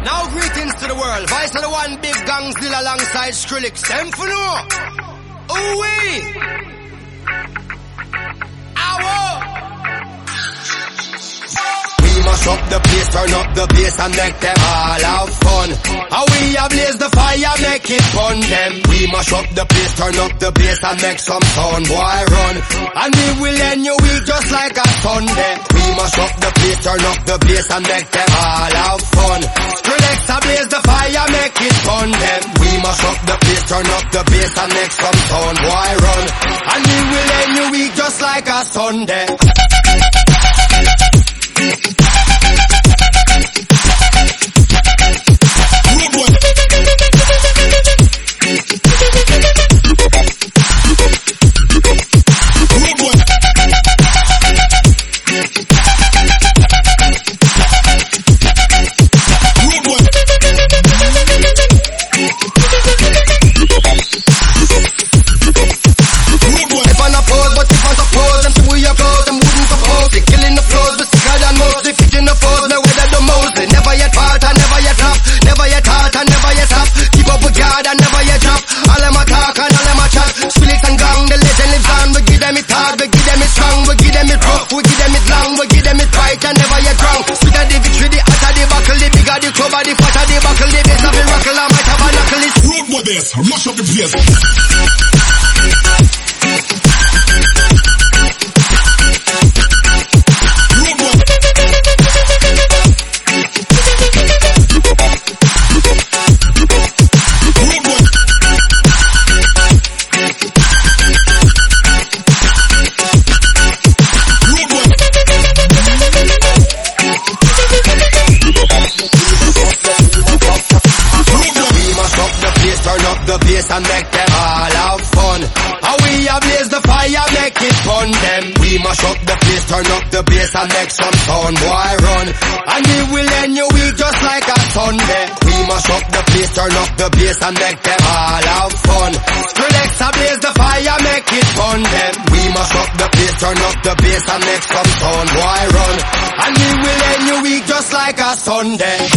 Now greetings to the world. Vice of the one big gang still alongside Skrillex. Them for no. Ooh-wee. Ow. Mash up the place, turn up the bass and make them all have fun. How we ablaze the fire, make it fun them. We mash up the place, turn up the bass and make some sound, boy run. And we will end your week just like a Sunday. We mash up the place, turn up the bass and make them all have fun. Skrillex ablaze the fire, make it fun them. We mash up the place, turn up the bass and make some sound, boy run. And we will end your week just like a Sunday. Mash up the place. And make them all have fun. How we ablaze the fire, make it fun them. We mash up the place, turn up the bass and make some sound, boy run. And we will end your week just like a Sunday. We mash up the place, turn up the bass and make them all have fun. Skrillex ablaze the fire, make it fun them. We mash up the place, turn up the bass and make some sound, boy run. And we will end your week just like a Sunday.